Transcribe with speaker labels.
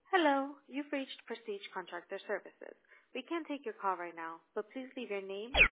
Speaker 1: Hello, you've reached Prestige Contractor Services. We can't take your call right now, but please leave your name